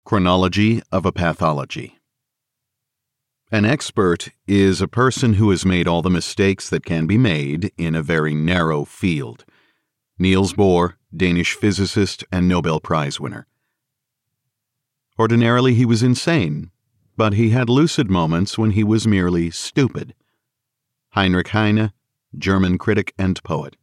Chronology of a pathology. An expert is a person who has made all the mistakes that can be made in a very narrow field. Niels Bohr, Danish physicist and Nobel Prize winner. Ordinarily he was insane, but he had lucid moments when he was merely stupid. Heinrich Heine, German critic and poet.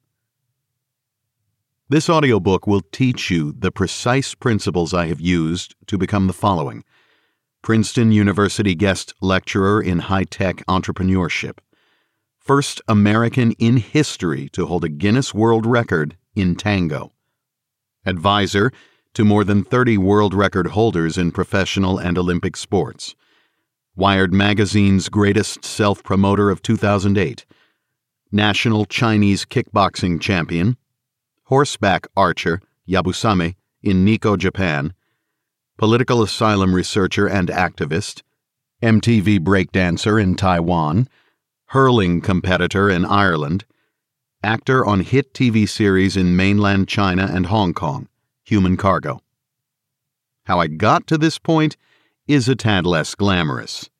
This audiobook will teach you the precise principles I have used to become the following: Princeton University guest lecturer in high-tech entrepreneurship, first American in history to hold a Guinness World Record in tango, advisor to more than 30 world record holders in professional and Olympic sports, Wired Magazine's greatest self-promoter of 2008, national Chinese kickboxing champion, horseback archer Yabusame in Nikko, Japan, political asylum researcher and activist, MTV breakdancer in Taiwan, hurling competitor in Ireland, actor on hit TV series in mainland China and Hong Kong, Human Cargo. How I got to this point is a tad less glamorous.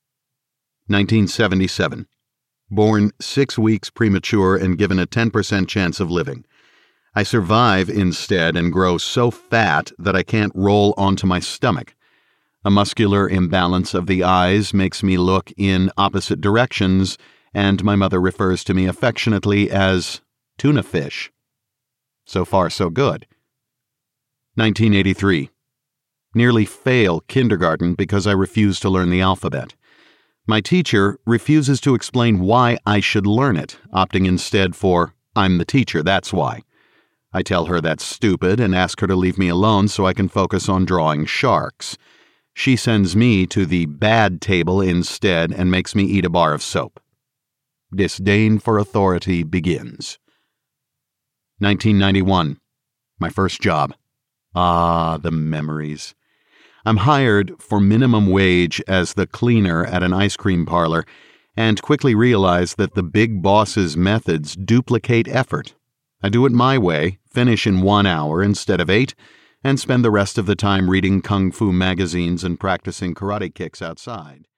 1977. Born 6 weeks premature and given a 10% chance of living. I survive instead and grow so fat that I can't roll onto my stomach. A muscular imbalance of the eyes makes me look in opposite directions, and my mother refers to me affectionately as tuna fish. So far, so good. 1983. Nearly fail kindergarten because I refuse to learn the alphabet. My teacher refuses to explain why I should learn it, opting instead for, "I'm the teacher, that's why." I tell her that's stupid and ask her to leave me alone so I can focus on drawing sharks. She sends me to the bad table instead and makes me eat a bar of soap. Disdain for authority begins. 1991. My first job. Ah, the memories. I'm hired for minimum wage as the cleaner at an ice cream parlor and quickly realize that the big boss's methods duplicate effort. I do it my way, finish in 1 hour instead of 8, and spend the rest of the time reading kung fu magazines and practicing karate kicks outside.